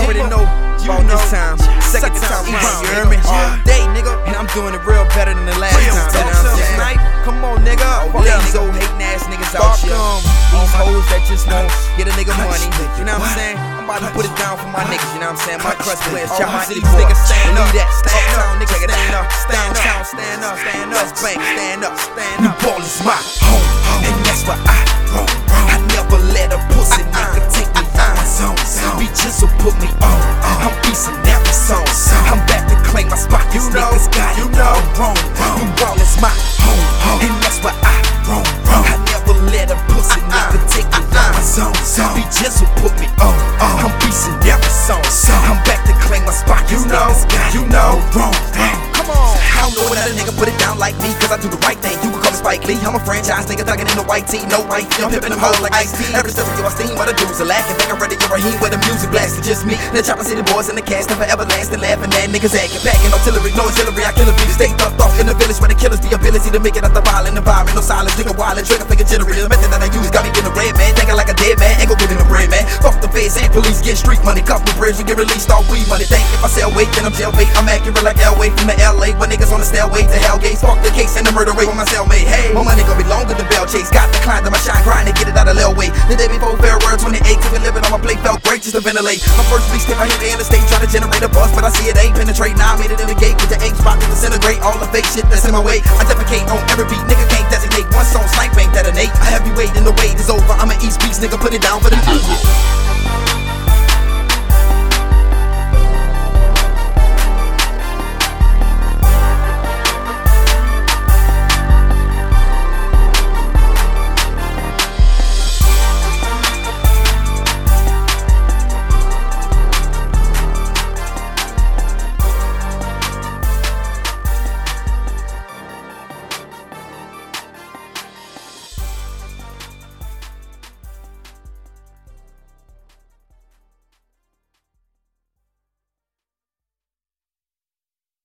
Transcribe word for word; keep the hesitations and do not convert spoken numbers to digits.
already know about this time. Second time around, you hear me? All day, nigga. And I'm doing it real better than the last time. You know what I'm saying? Come on, nigga. All these old hating ass niggas out here. These hoes that just won't get a nigga money. You know what I'm saying? I'm about to put it down for my niggas. You know what I'm saying? My crust players, all my city niggas stand up. Stand up, niggas stand up. Stand up, stand up, stand up. West Bank, stand up, stand up. New Ball is my home, and that's why I roam. I never let a pussy nigga take me out my zone. Bitches will put me on. I'm beastin' every song. I'm back to claim my spot. These niggas got it all wrong. New Ball is my home, and that's why I roam. I never let a pussy nigga take me out my zone. Bitches will put me on. I'm beastin' every song. I'm back to claim my spot. You know, you know, wrong. Come on. I don't know another nigga put it down like me, cause I do the right thing. You can call me Spike Lee. I'm a franchise nigga thuggin' in the white tee. No white tee, I'm pimpin' them hoes like Ice-T. Every stereo I steam, what the dudes are laughing. Think I'm ready to Raheem where the music blasting. Just me, the Chopper City boys in the cast, never everlasting. Laughing at niggas acting, packing artillery, no artillery. I kill a beat, stay thugged off in the village where the killers. The ability to make it out the violent environment. No silence, nigga wild and trigger finger jittery. The method that I use got me getting red, man. Thinking like a dead man, ain't gon' give me no bread, man. Fuck the feds and police, get street money. Cuff the bridge, you get released, all weed money. Think if I sell weight, then I'm jail bait. I'm accurate like Elway from the L A. When niggas on the stairway to hell gates. Fuck the case and the murder rate with my cellmate. Hey, my money gon' be longer than bell chase. Got the climb to my shine, grind to get it out of Lil way. The day before fair word twenty-eight, cooking living on my plate, felt great just to ventilate. My first beat step, I hit the interstate, try to generate a buzz, but I see it ain't penetrate. Now I made it in the gate with the eight spot to disintegrate all the fake shit that's in my way. I defecate on every beat, nigga can't designate. One song snipe ain't detonate. A heavyweight and the wait is over. I'm an East Beast nigga, put it down for the